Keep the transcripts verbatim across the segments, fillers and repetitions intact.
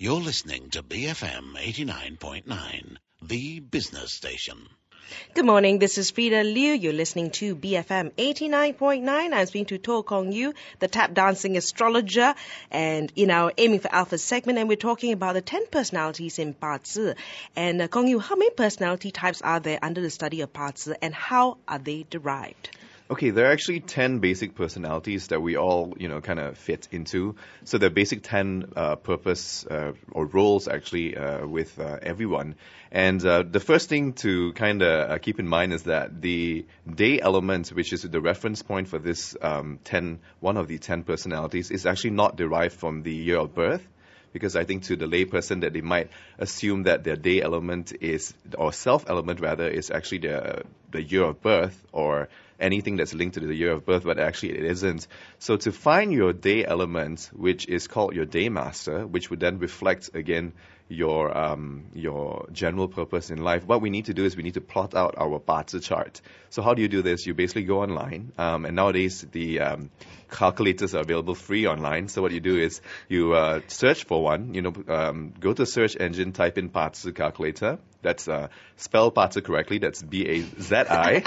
You're listening to B F M eighty-nine point nine, the business station. Good morning, this is Frida Liu. You're listening to B F M eighty-nine point nine. I'm speaking to To Kong Yu, the tap dancing astrologer, and in our Aiming for Alpha segment, and we're talking about the ten personalities in Ba Zi. And uh, Kong Yu, how many personality types are there under the study of Ba Zi, and how are they derived? Okay, there are actually ten basic personalities that we all, you know, kind of fit into. So there are basic ten uh, purpose uh, or roles actually uh, with uh, everyone. And uh, the first thing to kind of uh, keep in mind is that the day element, which is the reference point for this um, ten, one of the ten personalities, is actually not derived from the year of birth. Because I think to the layperson that they might assume that their day element is, or self element rather, is actually the the year of birth or anything that's linked to the year of birth, but actually it isn't. So to find your day element, which is called your day master, which would then reflect again your um, your general purpose in life, what we need to do is we need to plot out our Ba Zi chart. So how do you do this? You basically go online, um, and nowadays the um, calculators are available free online. So what you do is you uh, search for one, you know, um, go to a search engine, type in Ba Zi calculator. That's uh, spell Ba Zi correctly. That's B A Z I.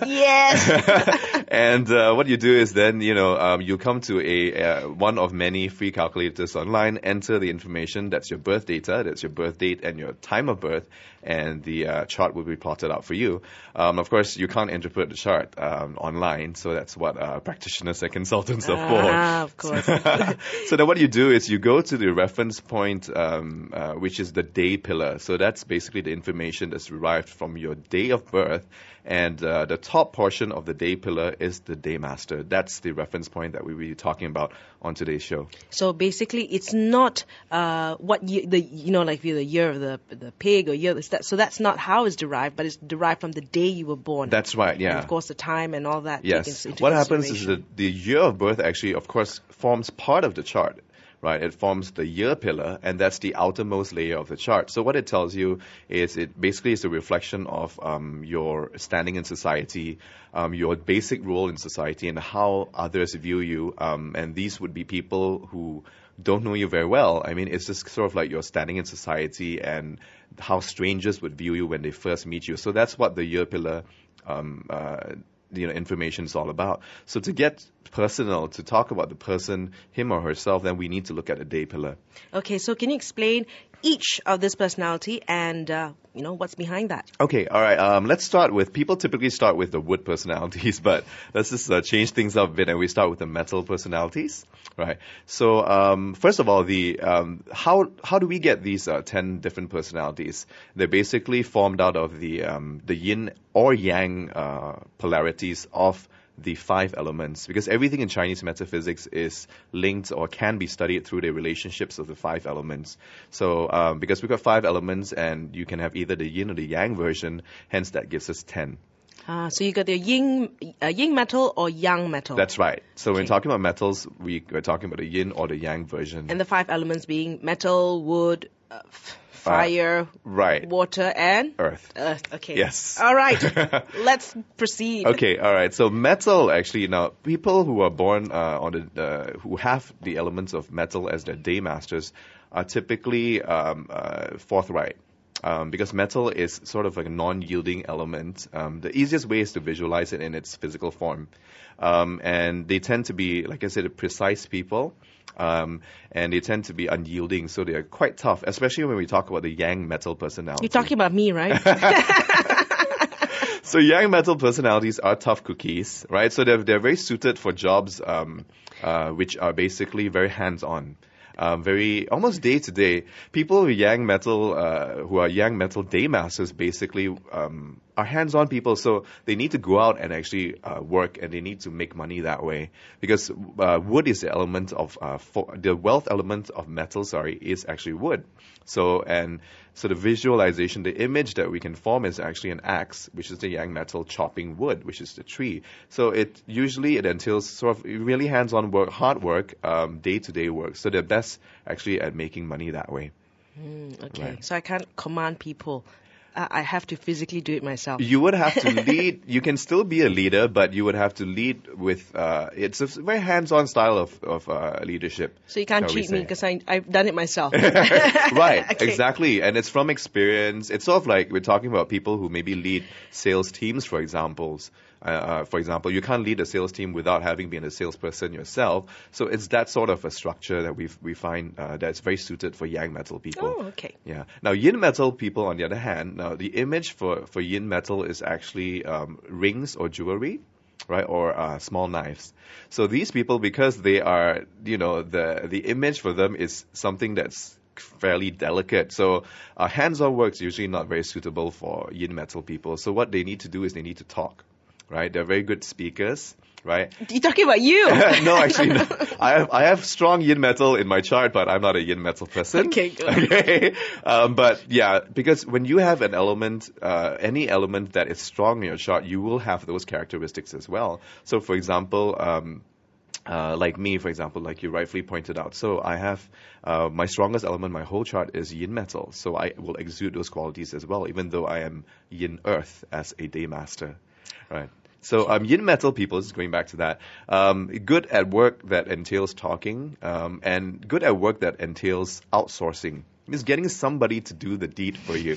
Yes. And uh, what you do is then, you know, um, you come to a uh, one of many free calculators online, enter the information. That's your birth data. That's your birth date and your time of birth, and the uh, chart will be plotted out for you. Um, of course, you can't interpret the chart um, online, so that's what uh, practitioners and consultants are for. Ah, of course. So then what you do is you go to the reference point, um, uh, which is the day pillar. So that's basically the information that's derived from your day of birth. And uh, the top portion of the day pillar is the day master. That's the reference point that we will be talking about on today's show. So basically, it's not uh, what you, the you know, like the year of the the pig or year of the, so that's not how it's derived, but it's derived from the day you were born. That's right, yeah. And of course, the time and all that. Yes. Into What happens is that the year of birth actually, of course, forms part of the chart. Right, it forms the year pillar, and that's the outermost layer of the chart. So what it tells you is it basically is a reflection of um, your standing in society, um, your basic role in society, and how others view you. Um, and these would be people who don't know you very well. I mean, it's just sort of like your standing in society and how strangers would view you when they first meet you. So that's what the year pillar um, uh, you know, information is all about. So to get personal, to talk about the person, him or herself, then we need to look at the day pillar. Okay, so can you explain each of this personality and, uh, you know, what's behind that? Okay, all right. Um, let's start with, people typically start with the wood personalities, but let's just uh, change things up a bit, and we start with the metal personalities, right? So um, first of all, the um, how how do we get these uh, ten different personalities? They're basically formed out of the um, the yin or yang uh, polarities of the five elements, because everything in Chinese metaphysics is linked or can be studied through the relationships of the five elements. So um, because we've got five elements, and you can have either the yin or the yang version, hence that gives us ten. Uh, so you got the yin, uh, yin metal or yang metal. That's right. So Okay. when talking about metals, we, we're talking about the yin or the yang version. And the five elements being metal, wood, uh, f- fire, right. water, and Earth. Earth. Okay. Yes. All right. Let's proceed. Okay, all right. So metal, actually, now people who are born uh, on the uh, who have the elements of metal as their day masters are typically um, uh, forthright. Um, because metal is sort of like a non-yielding element. Um, the easiest way is to visualize it in its physical form. Um, and they tend to be, like I said, precise people. Um, and they tend to be unyielding, so they are quite tough, especially when we talk about the yang metal personality. You're talking about me, right? So yang metal personalities are tough cookies, right? So they're, they're very suited for jobs um, uh, which are basically very hands-on. Um, very almost day to day. People with yang metal, uh, who are yang metal day masters, basically um, are hands-on people. So they need to go out and actually uh, work, and they need to make money that way. Because uh, wood is the element of uh, for, the wealth element of metal. Sorry, is actually wood. So and so the visualization, the image that we can form is actually an axe, which is the yang metal chopping wood, which is the tree. So it usually it entails sort of really hands-on work, hard work, um, day-to-day work. So they're best actually at making money that way. Mm, okay, Right. so I can't command people. uh, I have to physically do it myself. You would have to lead. You can still be a leader, but you would have to lead with. Uh, it's a very hands-on style of of uh, leadership. So you can't shall we cheat me say. because I've done it myself. Right, Okay. exactly. And it's from experience. It's sort of like we're talking about people who maybe lead sales teams, for examples. Uh, uh, for example, you can't lead a sales team without having been a salesperson yourself. So it's that sort of a structure that we we find uh, that's very suited for yang metal people. Oh, okay. Yeah. Now, yin metal people, on the other hand, now the image for, for yin metal is actually um, rings or jewelry, right, or uh, small knives. So these people, because they are, you know, the the image for them is something that's fairly delicate. So uh, hands-on work is usually not very suitable for yin metal people. So what they need to do is they need to talk, right? They're very good speakers. Right? You're talking about you. No, actually, no. I have I have strong yin metal in my chart, but I'm not a yin metal person. Okay, good. Okay, um, but yeah, because when you have an element, uh, any element that is strong in your chart, you will have those characteristics as well. So, for example, um, uh, like me, for example, like you rightfully pointed out, so I have uh, my strongest element, my whole chart is yin metal, so I will exude those qualities as well, even though I am yin earth as a day master, right? So um, yin metal people, just going back to that, um, good at work that entails talking, um, and good at work that entails outsourcing. It's getting somebody to do the deed for you.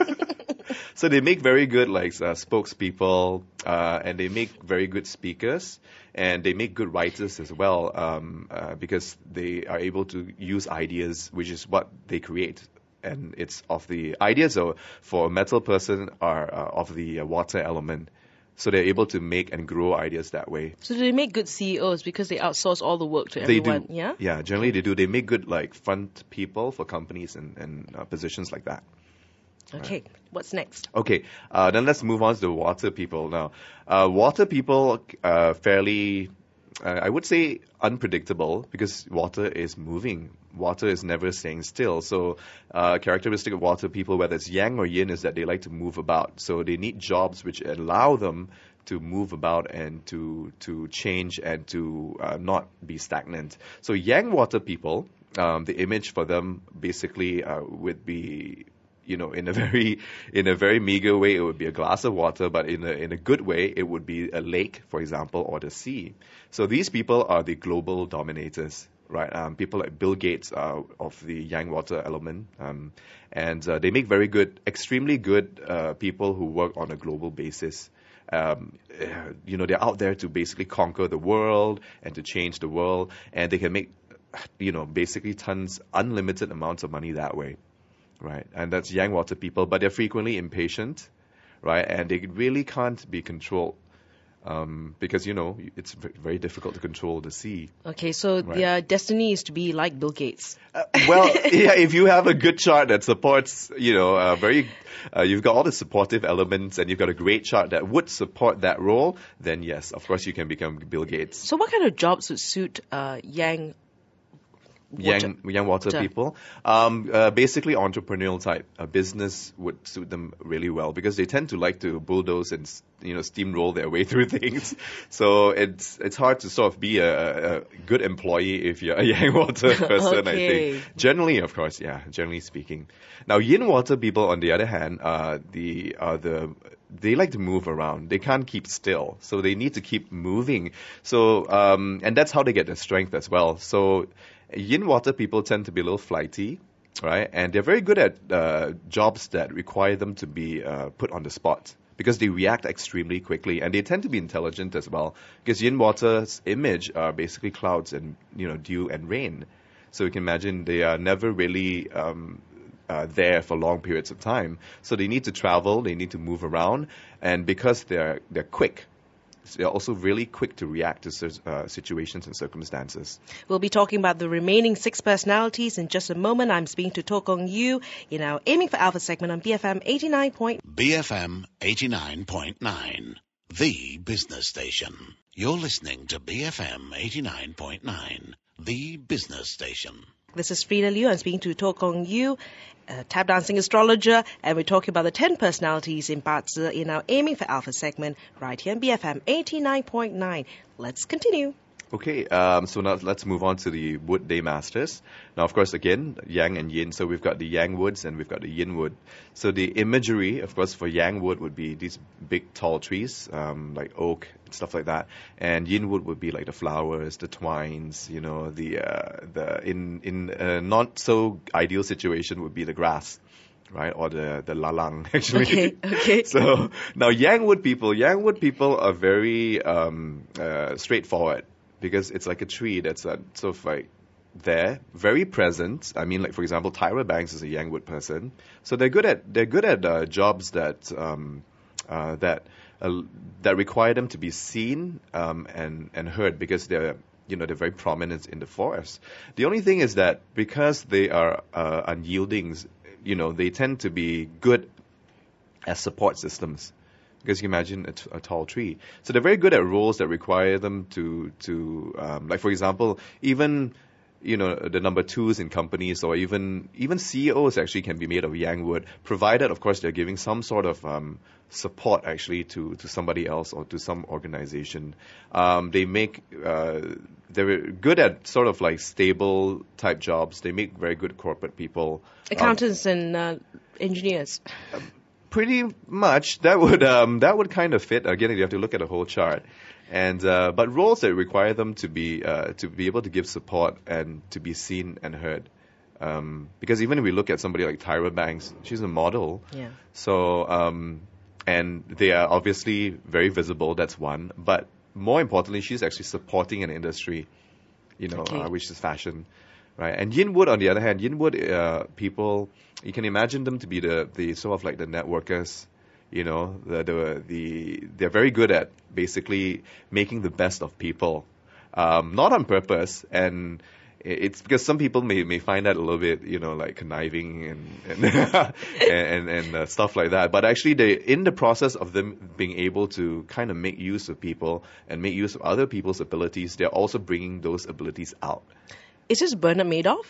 So they make very good like uh, spokespeople, uh, and they make very good speakers, and they make good writers as well, um, uh, because they are able to use ideas, which is what they create. And it's of the ideas so for a metal person are uh, of the uh, water element. So they're able to make and grow ideas that way. So do they make good C E Os because they outsource all the work to They everyone? do. Yeah? Yeah, generally they do. They make good like front people for companies and, and uh, positions like that. Okay. What's next? Okay, uh, then let's move on to the water people now. Uh, water people, uh, fairly, uh, I would say unpredictable because water is moving. Water is never staying still. So uh, characteristic of water people, whether it's yang or yin, is that they like to move about. So they need jobs which allow them to move about and to to change and to uh, not be stagnant. So yang water people, um, the image for them basically uh, would be, you know, in a very in a very meager way, it would be a glass of water, but in a in a good way, it would be a lake, for example, or the sea. So these people are the global dominators, right? Um, people like Bill Gates uh, of the yang water element, um, and uh, they make very good, extremely good uh, people who work on a global basis. Um, you know, they're out there to basically conquer the world and to change the world, and they can make, you know, basically tons, unlimited amounts of money that way. Right, and that's yang water people, but they're frequently impatient, right, and they really can't be controlled um, because, you know, it's very difficult to control the sea. Okay, so Right. their destiny is to be like Bill Gates. Uh, well, yeah, if you have a good chart that supports, you know, uh, very, uh, you've got all the supportive elements and you've got a great chart that would support that role, then yes, of course you can become Bill Gates. So what kind of jobs would suit uh, Yang water? Young, young water Water. people. Um, uh, basically entrepreneurial type. A business would suit them really well because they tend to like to bulldoze and, you know, steamroll their way through things. So it's it's hard to sort of be a, a good employee if you're a yang water person, I Okay. think. Generally, of course, yeah, generally speaking. Now, yin water people, on the other hand, uh, the uh, the they like to move around. They can't keep still, so they need to keep moving. So um, and that's how they get their strength as well. So yin water people tend to be a little flighty, right? And they're very good at uh, jobs that require them to be uh, put on the spot because they react extremely quickly, and they tend to be intelligent as well. Because yin water's image are basically clouds and, you know, dew and rain. So you can imagine they are never really um, uh, there for long periods of time. So they need to travel, they need to move around, and because they're they're quick, they're also really quick to react to cer- uh, situations and circumstances. We'll be talking about the remaining six personalities in just a moment. I'm speaking to Tok Kong Yu in our Aiming for Alpha segment on B F M eighty-nine point nine. B F M eighty-nine point nine, the business station. You're listening to B F M eighty-nine point nine, the business station. This is Frida Liu. I'm speaking to Tok Kong Yu, a tap dancing astrologer, and we're talking about the ten personalities in Bazi in our Aiming for Alpha segment right here on B F M eighty-nine point nine. Let's continue. Okay, um, so now let's move on to the wood day masters. Now, of course, again, yang and yin. So we've got the yang woods and we've got the yin wood. So the imagery, of course, for yang wood would be these big, tall trees, um, like oak and stuff like that. And yin wood would be like the flowers, the twines, you know, the uh, the in in a not so ideal situation would be the grass. Right, or the the lalang actually. Okay, okay. So now yang wood people, yang wood people are very um, uh, straightforward because it's like a tree that's uh, sort of like there, very present. I mean, like for example, Tyra Banks is a yang wood person, so they're good at they're good at uh, jobs that um, uh, that uh, that require them to be seen um, and and heard because they're you know they're very prominent in the forest. The only thing is that because they are uh, unyielding, you know, they tend to be good as support systems. Because you can imagine a, t- a tall tree. So they're very good at roles that require them to, to um, like for example, even, you know, the number twos in companies or even even C E Os actually can be made of yang wood, provided, of course, they're giving some sort of um, support actually to, to somebody else or to some organization. Um, they make, uh, they're good at sort of like stable type jobs. They make very good corporate people. Accountants um, and uh, engineers. Pretty much, that would um, that would kind of fit. Again, you have to look at the whole chart, and uh, but roles that require them to be uh, to be able to give support and to be seen and heard. Um, because even if we look at somebody like Tyra Banks, she's a model. Yeah. So um, and they are obviously very visible. That's one. But more importantly, she's actually supporting an industry, you know, Okay. uh, which is fashion. Right, and yin wood, on the other hand, yin wood uh, people, you can imagine them to be the, the sort of like the networkers, you know, the, the the they're very good at basically making the best of people, um, not on purpose, and it's because some people may may find that a little bit, you know, like conniving and and and, and, and uh, stuff like that. But actually, they in the process of them being able to kind of make use of people and make use of other people's abilities, they're also bringing those abilities out. Is this Bernard Madoff?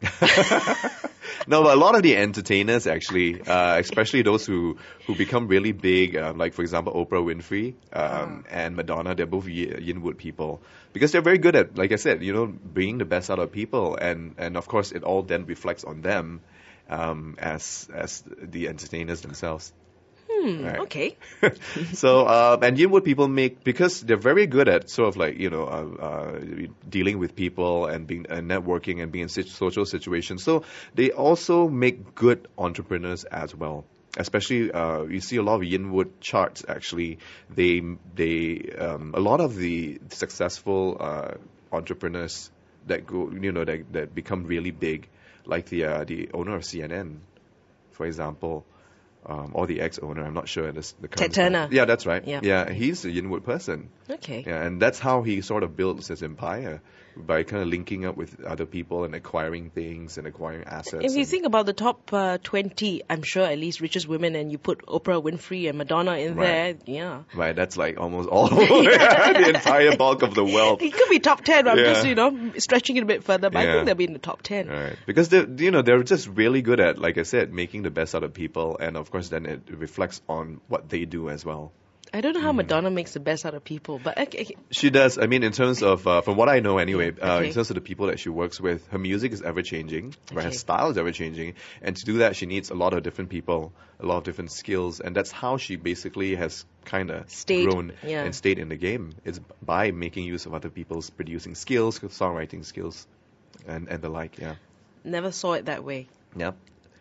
No, but a lot of the entertainers actually, uh, especially those who, who become really big, um, like for example Oprah Winfrey um, and Madonna, they're both yin wood people because they're very good at, like I said, you know, bringing the best out of people, and, and of course it all then reflects on them um, as as the entertainers themselves. Hmm, Right. okay. So, uh, and yin wood people make, because they're very good at sort of like, you know, uh, uh, dealing with people and being uh, networking and being in situ- social situations. So they also make good entrepreneurs as well. Especially, uh, you see a lot of yin wood charts actually. They, they, um, a lot of the successful uh, entrepreneurs that go, you know, that, that become really big, like the uh, the owner of C N N, for example. Um, or the ex-owner, I'm not sure. This, the Ted Turner. Yeah, that's right. Yeah. yeah, he's a Yinwood person. Okay. Yeah, and that's how he sort of builds his empire, by kind of linking up with other people and acquiring things and acquiring assets. If you and- think about the top uh, twenty, I'm sure at least richest women, and you put Oprah Winfrey and Madonna in Right. there, yeah. Right, that's like almost all the entire bulk of the wealth. It could be top ten, but I'm Yeah. just, you know, stretching it a bit further, but I Yeah. think they'll be in the top ten. Right, because they, you know, they're just really good at, like I said, making the best out of people, and of course, then it reflects on what they do as well. I don't know Mm. how Madonna makes the best out of people, but okay, okay. She does. I mean, in terms of, uh, from what I know anyway, uh, Okay. in terms of the people that she works with, her music is ever changing, right? Her Okay. style is ever changing, and to do that, she needs a lot of different people, a lot of different skills, and that's how she basically has kind of Stayed, grown yeah. and stayed in the game. It's by making use of other people's producing skills, songwriting skills, and and the like. Yeah. Never saw it that way. Yeah.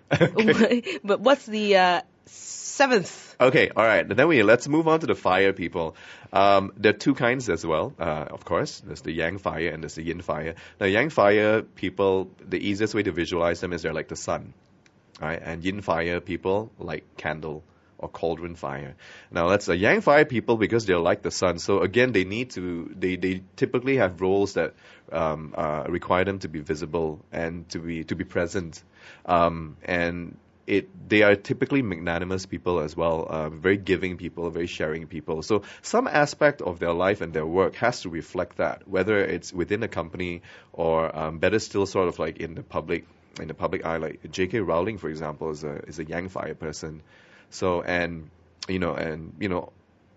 But what's the uh, seventh? Okay, all right. Then we let's move on to the fire people. Um, there are two kinds as well, uh, of course. There's the yang fire and there's the yin fire. Now, yang fire people, the easiest way to visualize them is they're like the sun, right? And yin fire people like candle or cauldron fire. Now, that's the yang fire people because they're like the sun. So again, they need to. They they typically have roles that um, uh, require them to be visible and to be to be present, um, and It, they are typically magnanimous people as well, uh, very giving people, very sharing people. So some aspect of their life and their work has to reflect that, whether it's within a company or um, better still, sort of like in the public, in the public eye. Like J K Rowling, for example, is a is a yang fire person. So and you know and you know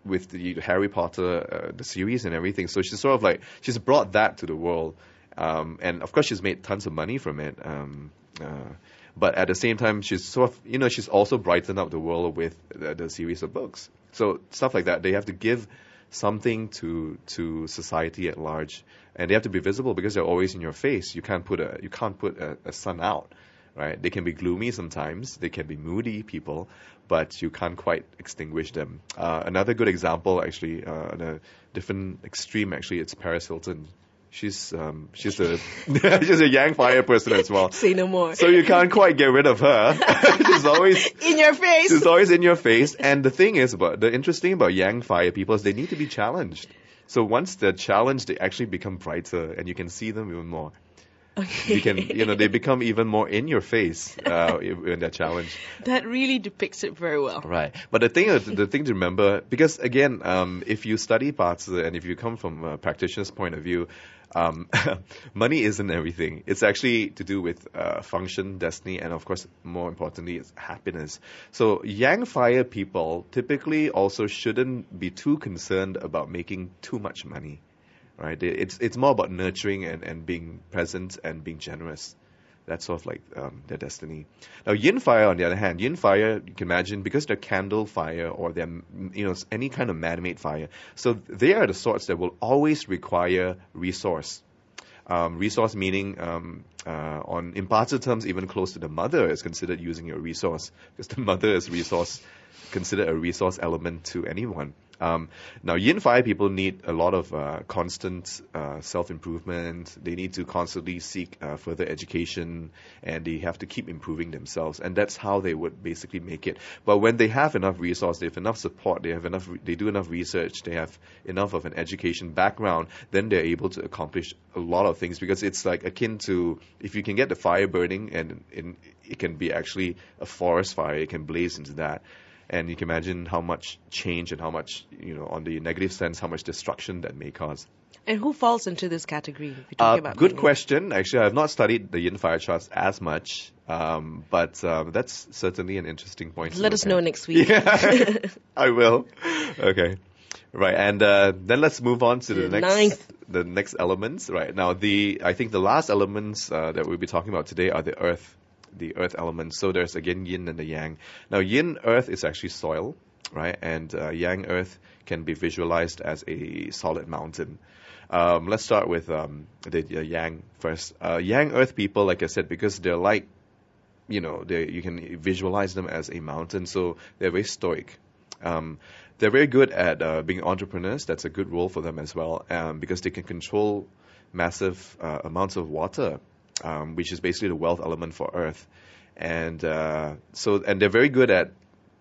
with the Harry Potter, uh, the series and everything. So she's sort of like, she's brought that to the world. Um, and of course she's made tons of money from it. Um, uh, but at the same time, she's sort of, you know, she's also brightened up the world with the, the series of books. So stuff like that. They have to give something to to society at large, and they have to be visible because they're always in your face. You can't put a you can't put a, a sun out, right? They can be gloomy sometimes. They can be moody people, but you can't quite extinguish them. Uh, another good example, actually, uh, on a different extreme, actually, it's Paris Hilton. She's um, she's a she's a Yang fire person as well. Say no more. So you can't quite get rid of her. She's always in your face. She's always in your face. And the thing is, about the interesting about Yang fire people is they need to be challenged. So once they're challenged, they actually become brighter, and you can see them even more. Okay. You can, you know, they become even more in your face uh, when they're challenged. That really depicts it very well. Right. But the thing, the thing to remember, because again, um, if you study Bazi and if you come from a practitioner's point of view, um, money isn't everything. It's actually to do with uh, function, destiny, and of course, more importantly, it's happiness. So Yang fire people typically also shouldn't be too concerned about making too much money. Right? It's it's more about nurturing and, and being present and being generous. That's sort of like um, their destiny. Now, Yin fire, on the other hand, Yin fire, you can imagine, because they're candle fire or they're, you know, any kind of man-made fire. So they are the sorts that will always require resource. Um, resource meaning, um, uh, on in Bazi terms, even close to the mother is considered using your resource, because the mother is resource, considered a resource element to anyone. Um, now, Yin fire people need a lot of uh, constant uh, self-improvement. They need to constantly seek uh, further education, and they have to keep improving themselves. And that's how they would basically make it. But when they have enough resource, they have enough support, they have enough, they do enough research, they have enough of an education background, then they're able to accomplish a lot of things. Because it's like akin to, if you can get the fire burning, and in, it can be actually a forest fire, it can blaze into that. And you can imagine how much change and how much, you know, on the negative sense, how much destruction that may cause. And who falls into this category? If you're talking Uh, about good money? question. Actually, I have not studied the Yin fire charts as much, um, but uh, that's certainly an interesting point. to Let look us know at. next week. Yeah, I will. Okay. Right, and uh, then let's move on to the, The next ninth. the next elements. Right now, the I think the last elements uh, that we'll be talking about today are the earth, the earth elements. So there's again yin and the yang. Now, yin earth is actually soil, right, and uh, yang earth can be visualized as a solid mountain. Um, let's start with um, the, the yang first. Uh, yang earth people, like I said, because they're like, you know, they you can visualize them as a mountain, so they're very stoic. Um, they're very good at uh, being entrepreneurs. That's a good role for them as well, um, because they can control massive uh, amounts of water, um, which is basically the wealth element for Earth. And uh, so, and they're very good at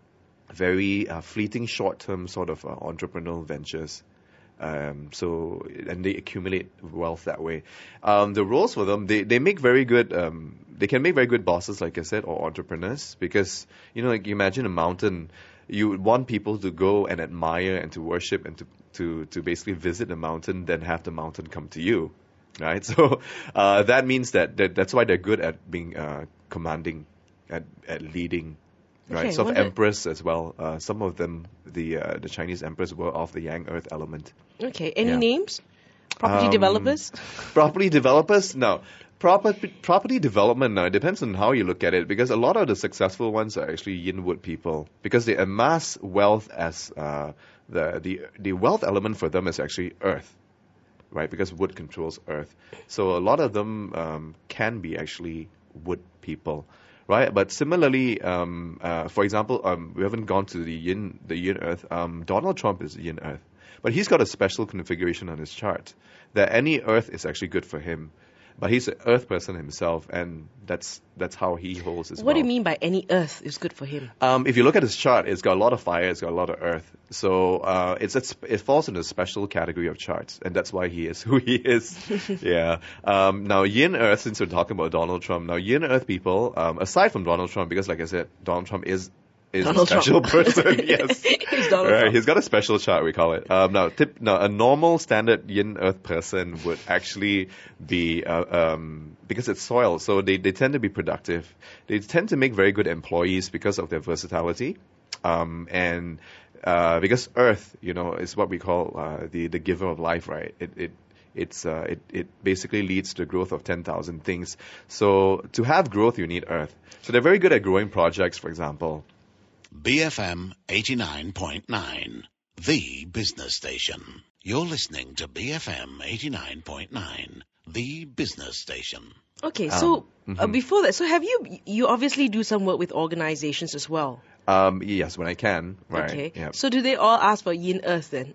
very uh, fleeting, short-term sort of uh, entrepreneurial ventures. Um, so, and they accumulate wealth that way. Um, the roles for them, they, they make very good, um, they can make very good bosses, like I said, or entrepreneurs, because, you know, like you imagine a mountain, you would want people to go and admire and to worship and to, to, to basically visit the mountain, then have the mountain come to you, right? So, uh, that means that, that that's why they're good at being, uh, commanding, at, at leading. Right, Okay, so what of a- emperors as well. Uh, some of them, the uh, the Chinese emperors were of the Yang Earth element. Okay, any Yeah. names? Property Um, developers? Property developers? No. Property property development, now, it depends on how you look at it, because a lot of the successful ones are actually Yin Wood people, because they amass wealth as uh, the the the wealth element for them is actually earth, right? Because wood controls earth, so a lot of them um, can be actually wood people. Right, but similarly, um, uh, for example, um, we haven't gone to the yin, the yin earth. Um, Donald Trump is yin earth, but he's got a special configuration on his chart that any earth is actually good for him. But he's an earth person himself, and that's that's how he holds his What do you wealth. mean by any earth is good for him? Um, if you look at his chart, it's got a lot of fire, it's got a lot of earth. So uh, it's, it's it falls in a special category of charts, and that's why he is who he is. Yeah. Um, now, Yin Earth, since we're talking about Donald Trump, now Yin Earth people, um, aside from Donald Trump, because like I said, Donald Trump is is Donald a special Trump. person. Yes. He's Donald Right, Trump. he's got a special chart, we call it. Um, now, tip, now, a normal standard Yin Earth person would actually be, uh, um, because it's soil, so they, they tend to be productive. They tend to make very good employees because of their versatility. Um, and uh, because Earth, you know, is what we call uh, the the giver of life, right? It it it's uh, it it basically leads to the growth of ten thousand things. So to have growth, you need Earth. So they're very good at growing projects, for example. B F M eighty-nine point nine, the business station. You're listening to B F M eighty-nine point nine, the business station. Okay, Um, so uh, mhm. before that, so have you, you obviously do some work with organizations as well. Um, yes, when I can, right? Okay. Yeah. So do they all ask for yin earth then?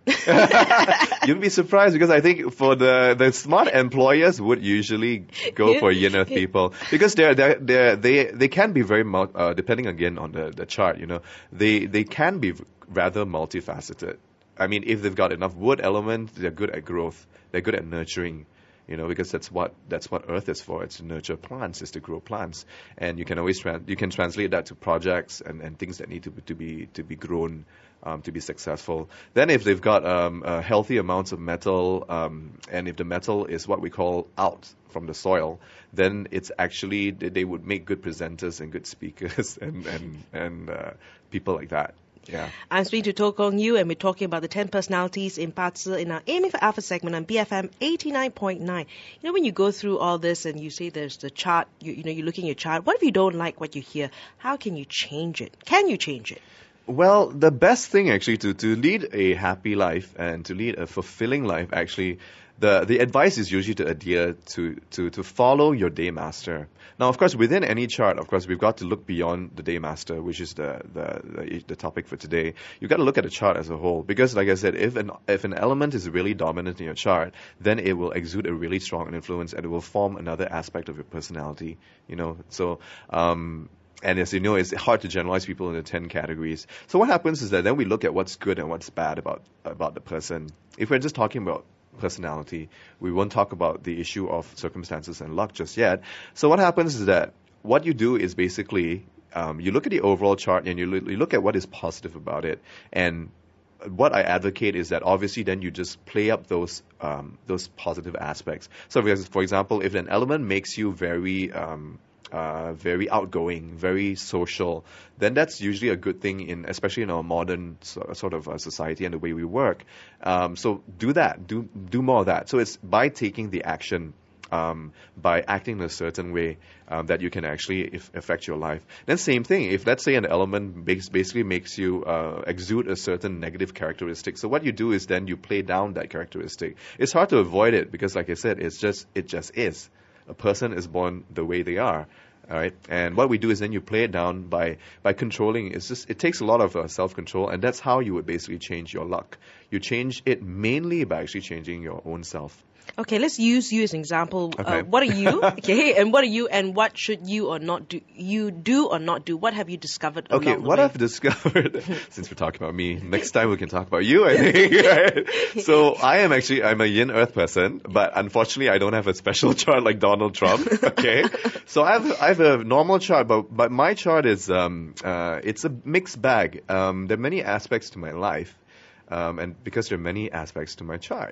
You'd be surprised because I think for the, the smart employers would usually go for yin earth people because they're, they're, they're, they they can be very mul- uh, depending again on the, the chart, you know, they they can be rather multifaceted. I mean, if they've got enough wood element, they're good at growth. They're good at nurturing. You know, because that's what that's what Earth is for. It's to nurture plants, is to grow plants, and you can always tran you can translate that to projects and, and things that need to be, to be to be grown um, to be successful. Then, if they've got um, a healthy amounts of metal, um, and if the metal is what we call out from the soil, then it's actually they, they would make good presenters and good speakers and and and uh, people like that. Yeah. I'm speaking to To Kong Yew, and we're talking about the ten personalities in Pa Zi in our Aiming for Alpha segment on B F M eighty-nine point nine. You know, when you go through all this and you say there's the chart, you, you know, you're looking at your chart. What if you don't like what you hear? How can you change it? Can you change it? Well, the best thing actually to, to lead a happy life and to lead a fulfilling life, actually, the, the advice is usually to adhere to, to, to follow your day master. Now, of course, within any chart, of course, we've got to look beyond the day master, which is the, the, the, the topic for today. You've got to look at the chart as a whole because, like I said, if an, if an element is really dominant in your chart, then it will exude a really strong influence and it will form another aspect of your personality, you know. So, um, and as you know, it's hard to generalize people into ten categories. So what happens is that then we look at what's good and what's bad about about the person. If we're just talking about personality, we won't talk about the issue of circumstances and luck just yet. So what happens is that what you do is basically um, you look at the overall chart and you, lo- you look at what is positive about it. And what I advocate is that obviously then you just play up those um, those positive aspects. So for example, if an element makes you very um, Uh, very outgoing, very social, then that's usually a good thing in, especially in our modern so, sort of uh, society and the way we work. Um, so do that, do do more of that. So it's by taking the action, um, by acting in a certain way, um, that you can actually if, affect your life. Then same thing, if let's say an element bas- basically makes you uh, exude a certain negative characteristic. So what you do is then you play down that characteristic. It's hard to avoid it because, like I said, it's just it just is. A person is born the way they are, all right? And what we do is then you play it down by by controlling. It's just it takes a lot of uh, self-control, and that's how you would basically change your luck. You change it mainly by actually changing your own self. Okay, let's use you as an example. Okay. Uh, what are you? Okay, and what are you? And what should you or not do? You do or not do? What have you discovered Okay, along the what way? I've discovered, since we're talking about me, next time we can talk about you, I think. Right? So I am actually, I'm a yin earth person, but unfortunately I don't have a special chart like Donald Trump, okay? So I have, I have a normal chart, but, but my chart is, um, uh, it's a mixed bag. Um, there are many aspects to my life. Um, and because there are many aspects to my chart.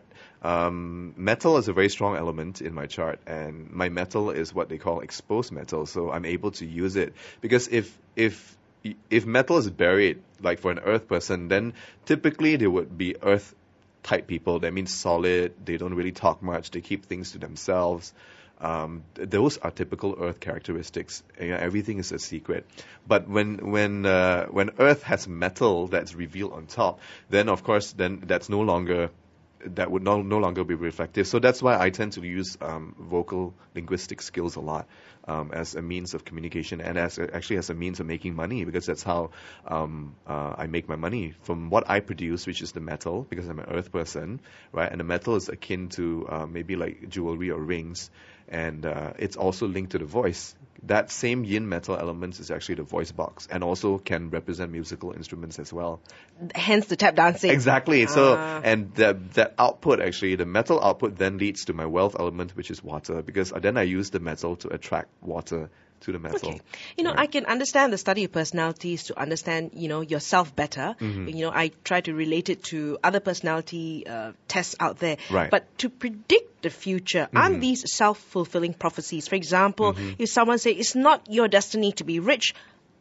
Um, metal is a very strong element in my chart, and my metal is what they call exposed metal, so I'm able to use it. Because if if if metal is buried, like for an earth person, then typically they would be earth type people. That means solid, they don't really talk much, they keep things to themselves. Um, th- those are typical Earth characteristics. You know, everything is a secret. But when when uh, when Earth has metal that's revealed on top, then of course then that's no longer that would no no longer be reflective. So that's why I tend to use um, vocal linguistic skills a lot um, as a means of communication and as a, actually as a means of making money, because that's how um, uh, I make my money from what I produce, which is the metal, because I'm an Earth person, right? And the metal is akin to uh, maybe like jewelry or rings. And uh, it's also linked to the voice. That same yin metal element is actually the voice box, and also can represent musical instruments as well. Hence the tap dancing. Exactly. So, Ah. and that that output actually, the metal output then leads to my wealth element, which is water, because then I use the metal to attract water to the metal. Okay. You know, Right. I can understand the study of personalities to understand, you know, yourself better. Mm-hmm. You know, I try to relate it to other personality uh, tests out there. Right. But to predict the future, aren't these self-fulfilling prophecies? For example, if someone say it's not your destiny to be rich,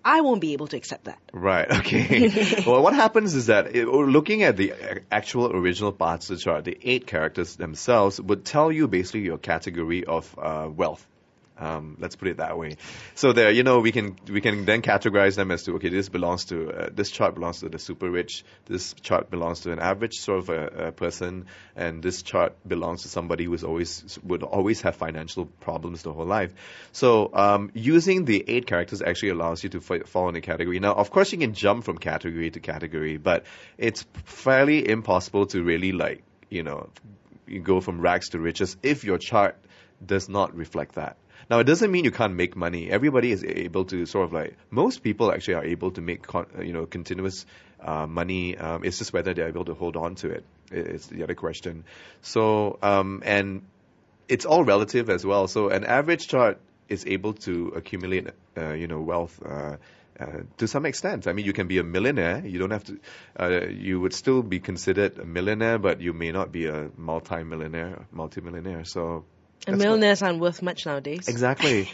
I won't be able to accept that. Right, okay. Well, what happens is that it, looking at the actual original parts of the chart, the eight characters themselves would tell you basically your category of uh, wealth. Um, let's put it that way. So there, you know, we can we can then categorize them as to, okay, this belongs to uh, this chart belongs to the super rich, this chart belongs to an average sort of a, a person, and this chart belongs to somebody who's always would always have financial problems the whole life. So um, using the eight characters actually allows you to f- fall in a category. Now, of course, you can jump from category to category, but it's fairly impossible to really like you know you go from rags to riches if your chart does not reflect that. Now, it doesn't mean you can't make money. Everybody is able to sort of like, most people actually are able to make, con, you know, continuous uh, money. Um, it's just whether they're able to hold on to it. It's the other question. So, um, and it's all relative as well. So an average chart is able to accumulate, uh, you know, wealth, uh, Uh, to some extent. I mean, you can be a millionaire. You don't have to, uh, you would still be considered a millionaire, but you may not be a multi-millionaire, multi-millionaire. So, and millionaires aren't worth much nowadays. Exactly.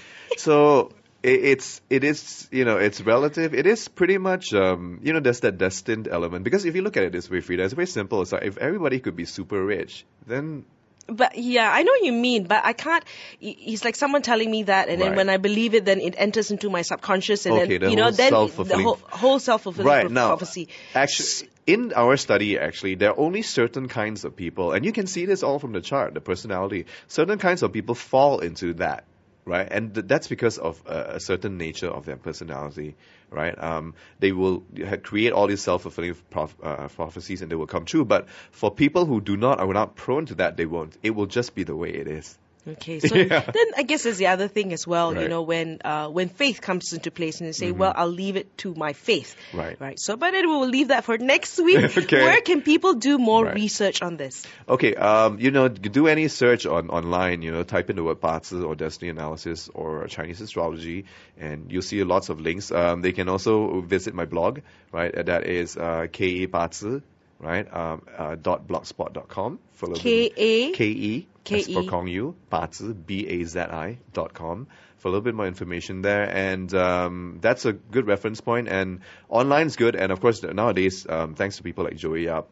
So it, it's it is you know it's relative. It is pretty much um, you know there's that destined element, because if you look at it this way, Frida, it's very simple. It's like if everybody could be super rich, then. But yeah, I know what you mean, but I can't. It's like someone telling me that, and then Right. when I believe it, then it enters into my subconscious, and Okay, then the you know, whole then the self-fulfilling- whole, whole self-fulfilling Right prof- now, prophecy. actually, in our study, actually, there are only certain kinds of people, and you can see this all from the chart, the personality. Certain kinds of people fall into that, right? And th- that's because of uh, a certain nature of their personality, right? Um, they will ha- create all these self-fulfilling prof- uh, prophecies, and they will come true. But for people who do not, are not prone to that, they won't. It will just be the way it is. Okay, so Yeah. then I guess there's the other thing as well, you Right. know, when uh, when faith comes into place and you say, well, I'll leave it to my faith. Right. Right. So, but anyway, we'll leave that for next week. Okay. Where can people do more Right. research on this? Okay, um, you know, do any search on online, you know, type in the word Bazi or destiny analysis or Chinese astrology, and you'll see lots of links. Um, they can also visit my blog, right? uh, That is uh, K A Bazi, right? Um, uh, dot blogspot dot com. For a little bit- K A K E K as for E Kong Yu, Bazi, B A Z I dot com, for a little bit more information there. And um, that's a good reference point. And online is good. And of course, nowadays, um, thanks to people like Joey Yap,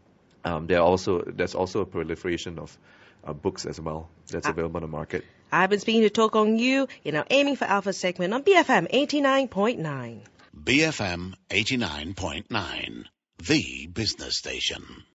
um, there are also there's also a proliferation of uh, books as well that's available on the market. I've been speaking to To Kong Yu in our Aiming for Alpha segment on B F M eighty-nine point nine. B F M eighty-nine point nine, the business station.